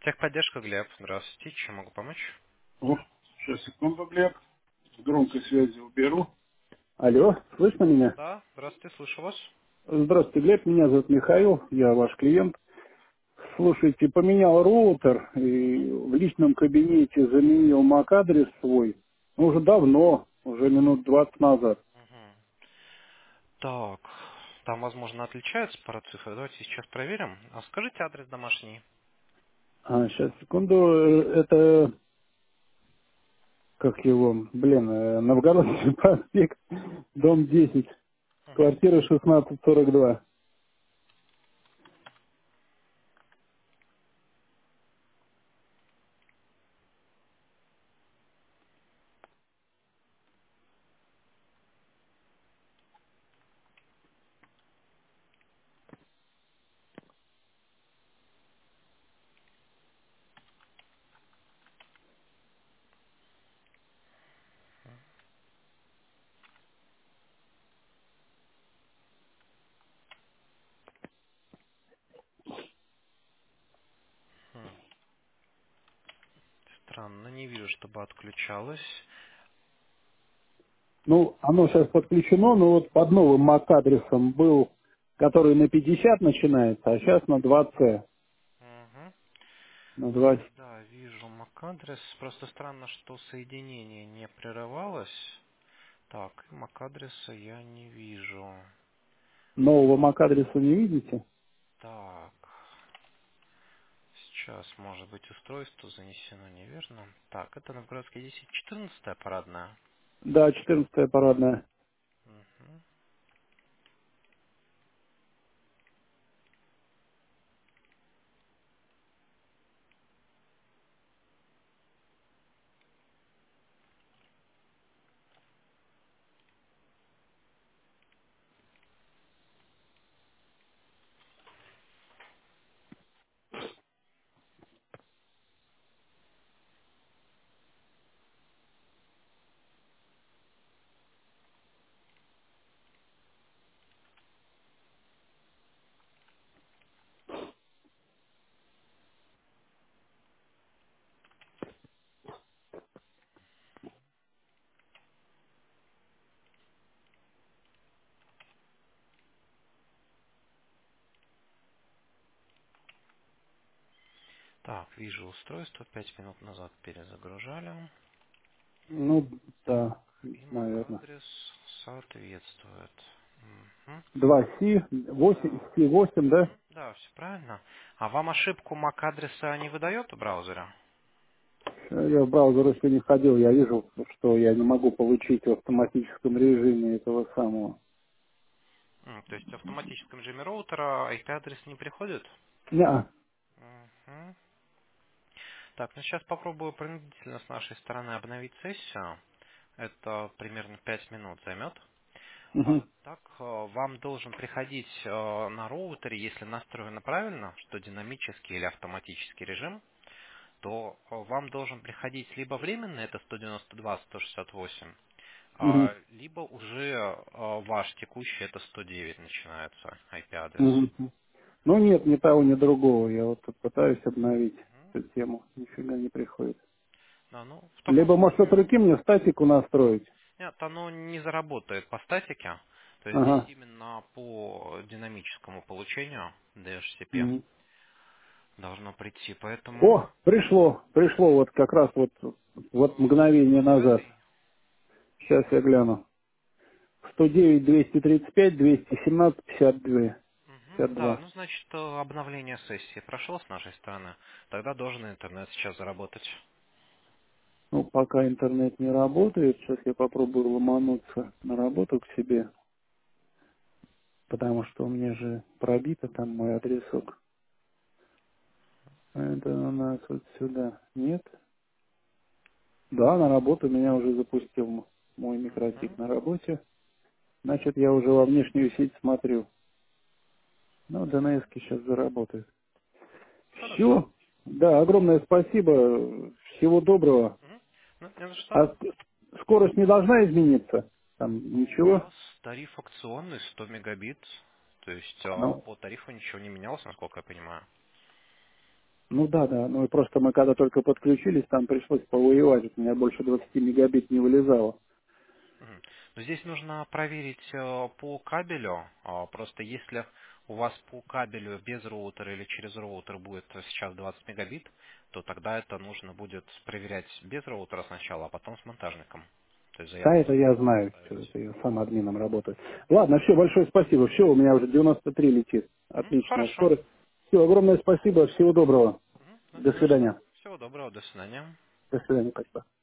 Техподдержка, Глеб. Здравствуйте. Чем могу помочь? О, сейчас, секунду, Глеб. С громкой связи уберу. Алло, слышно меня? Да, здравствуйте, слышу вас. Здравствуйте, Глеб, меня зовут Михаил, я ваш клиент. Слушайте, поменял роутер и Мгм. в личном кабинете заменил MAC-адрес свой. Ну, уже давно, уже минут 20 назад. Мгм. Так, там, возможно, отличаются пара цифр. Давайте сейчас проверим. А скажите адрес домашний. Сейчас, секунду, это, как его, Новгородский проспект, дом 10, Мгм. квартира 1642. Хм. Странно, не вижу, чтобы отключалось. Ну, оно сейчас подключено, но вот под новым MAC-адресом был, который на 50 начинается, а сейчас на 2C. Мгм. На 2. Да, вижу MAC-адрес. Просто странно, что соединение не прерывалось. Так, MAC-адреса я не вижу. Нового MAC-адреса не видите? Так, сейчас, может быть, устройство занесено неверно. Так, это Новгородская 10, 14 парадная. Да, 14 парадная. Мгм. Так, вижу устройство, 5 минут назад перезагружали. Ну, да, И наверное. MAC-адрес соответствует. Мгм. 2C, 8, Так, C8, да? да, все правильно. А вам ошибку MAC-адреса не выдает в браузере? Я в браузер еще не ходил, я вижу, что я не могу получить в автоматическом режиме этого самого. То есть в автоматическом режиме роутера IP-адрес не приходит? Не, Мгм. Так, ну сейчас попробую принудительно с нашей стороны обновить сессию. Это примерно 5 минут займет. угу, Так, вам должен приходить на роутере, если настроено правильно, что динамический или автоматический режим, то вам должен приходить либо временно, это 192.168, угу, либо уже ваш текущий, это 109 начинается IP-адрес. угу. Ну нет, ни того, ни другого. Я вот тут пытаюсь обновить эту тему. Нифига не приходит. Да, ну, в таком Либо, может, от случае, руки мне статику настроить. нет, оно не заработает по статике, то есть здесь Ага. именно по динамическому получению DHCP Мгм. должно прийти, поэтому О, пришло вот как раз вот мгновение назад. связей. Сейчас я гляну. 109, 235, 217, 52. Да, 52. ну значит обновление сессии прошло с нашей стороны, тогда должен интернет сейчас заработать. Ну, пока интернет не работает, сейчас я попробую ломануться на работу к себе, потому что у меня же пробито там мой адресок. А это у нас вот сюда. Нет? Да, на работу меня уже запустил мой микротик Мгм. на работе. Значит, я уже во внешнюю сеть смотрю. Ну, DNS сейчас заработает. Хорошо. Все. Да, огромное спасибо. Всего доброго. Ну, не за что. А скорость не должна измениться? Там Ну, у ничего? вас тариф акционный 100 мегабит, то есть Ну, по тарифу ничего не менялось, насколько я понимаю. Ну да, да. Ну и просто мы когда только подключились, там пришлось повоевать. У меня больше 20 мегабит не вылезало. Мгм. Но здесь нужно проверить по кабелю. Просто если у вас по кабелю без роутера или через роутер будет сейчас 20 мегабит, то тогда это нужно будет проверять без роутера сначала, а потом с монтажником. То есть Да, заявку это я знаю, все, ставить. это я сам админом работаю. Ладно, все, большое спасибо. Все, у меня уже 93 летит. Отличная Хорошо. скорость. Все, огромное спасибо, всего доброго. Мгм. До Не за что. свидания. Всего доброго. До свидания. До свидания, спасибо.